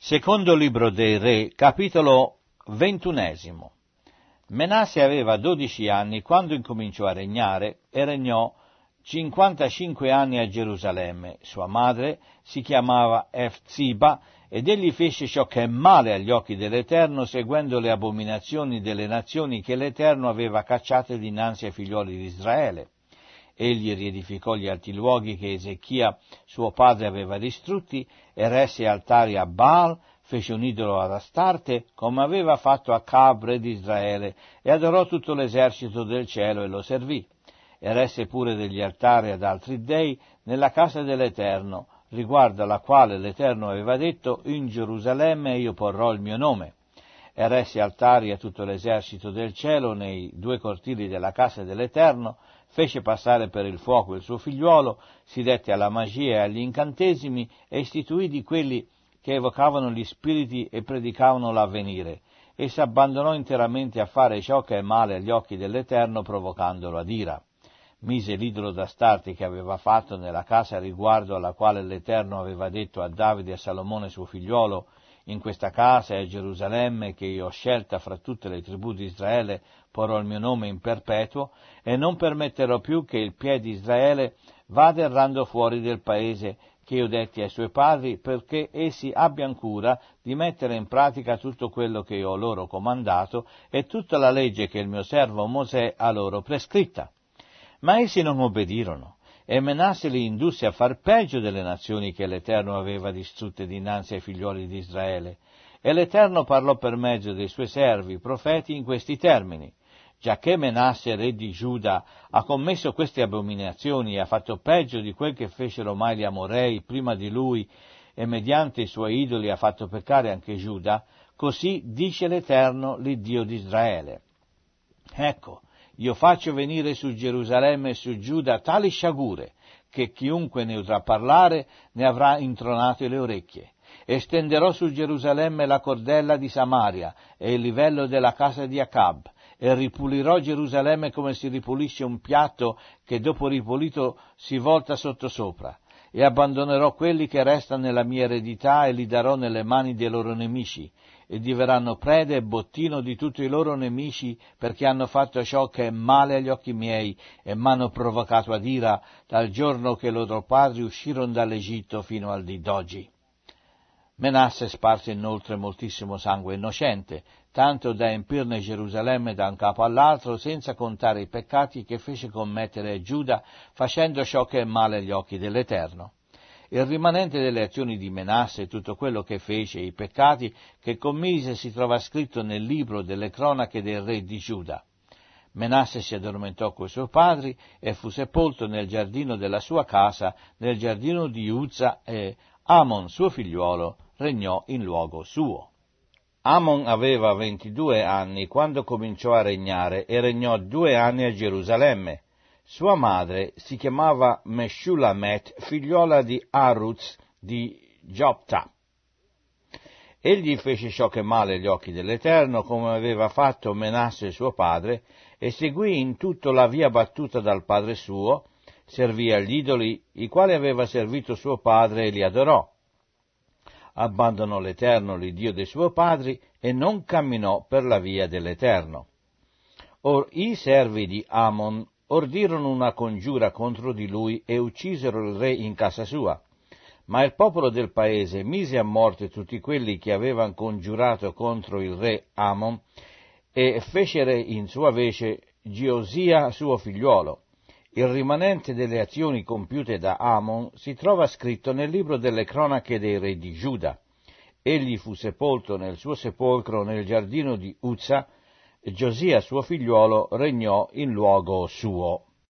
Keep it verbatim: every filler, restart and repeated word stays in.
Secondo libro dei Re, capitolo ventunesimo. Menasse aveva dodici anni quando incominciò a regnare e regnò cinquantacinque anni a Gerusalemme. Sua madre si chiamava Efziba ed egli fece ciò che è male agli occhi dell'Eterno, seguendo le abominazioni delle nazioni che l'Eterno aveva cacciate dinanzi ai figlioli di Israele. Egli riedificò gli alti luoghi che Ezechia, suo padre, aveva distrutti, eresse altari a Baal, fece un idolo ad Astarte, come aveva fatto Acab, re di Israele, e adorò tutto l'esercito del cielo e lo servì. Eresse pure degli altari ad altri dei nella casa dell'Eterno, riguardo alla quale l'Eterno aveva detto: in Gerusalemme io porrò il mio nome. Eresse altari a tutto l'esercito del cielo nei due cortili della casa dell'Eterno, fece passare per il fuoco il suo figliuolo, si dette alla magia e agli incantesimi e istituì di quelli che evocavano gli spiriti e predicavano l'avvenire, e si abbandonò interamente a fare ciò che è male agli occhi dell'Eterno, provocandolo ad ira. Mise l'idolo d'Astarte che aveva fatto nella casa riguardo alla quale l'Eterno aveva detto a Davide e a Salomone suo figliuolo: in questa casa e a Gerusalemme, che io ho scelta fra tutte le tribù di Israele, porrò il mio nome in perpetuo, e non permetterò più che il piede di Israele vada errando fuori del paese che io detti ai suoi padri, perché essi abbiano cura di mettere in pratica tutto quello che io ho loro comandato e tutta la legge che il mio servo Mosè ha loro prescritta. Ma essi non obbedirono, e Menasse li indusse a far peggio delle nazioni che l'Eterno aveva distrutte dinanzi ai figlioli di Israele. E l'Eterno parlò per mezzo dei suoi servi, i profeti, in questi termini: giacché Menasse, re di Giuda, ha commesso queste abominazioni e ha fatto peggio di quel che fecero mai gli Amorei prima di lui, e mediante i suoi idoli ha fatto peccare anche Giuda, così dice l'Eterno, l'Iddio di Israele: ecco, io faccio venire su Gerusalemme e su Giuda tali sciagure, che chiunque ne udrà parlare ne avrà intronate le orecchie. E stenderò su Gerusalemme la cordella di Samaria e il livello della casa di Acab, e ripulirò Gerusalemme come si ripulisce un piatto che dopo ripulito si volta sottosopra, e abbandonerò quelli che restano nella mia eredità e li darò nelle mani dei loro nemici, e diverranno preda e bottino di tutti i loro nemici, perché hanno fatto ciò che è male agli occhi miei e m'hanno provocato ad ira dal giorno che loro padri uscirono dall'Egitto fino al dì d'oggi. Menasse sparse inoltre moltissimo sangue innocente, tanto da empirne Gerusalemme da un capo all'altro, senza contare i peccati che fece commettere a Giuda, facendo ciò che è male agli occhi dell'Eterno. Il rimanente delle azioni di Menasse, tutto quello che fece, i peccati che commise, si trova scritto nel libro delle cronache del re di Giuda. Menasse si addormentò coi suoi padri e fu sepolto nel giardino della sua casa, nel giardino di Uzza, e Amon, suo figliuolo, regnò in luogo suo. Amon aveva ventidue anni quando cominciò a regnare e regnò due anni a Gerusalemme. Sua madre si chiamava Meshulamet, figliuola di Aruz di Jopta. Egli fece ciò che è male agli occhi dell'Eterno, come aveva fatto Menasse suo padre, e seguì in tutto la via battuta dal padre suo, servì agli idoli, i quali aveva servito suo padre, e li adorò. Abbandonò l'Eterno, l'Iddio dei suoi padri, e non camminò per la via dell'Eterno. Or i servi di Amon ordirono una congiura contro di lui e uccisero il re in casa sua. Ma il popolo del paese mise a morte tutti quelli che avevano congiurato contro il re Amon, e fecero in sua vece Giosia suo figliuolo. Il rimanente delle azioni compiute da Amon si trova scritto nel libro delle cronache dei re di Giuda. Egli fu sepolto nel suo sepolcro nel giardino di Uzza, e Giosia suo figliuolo regnò in luogo suo.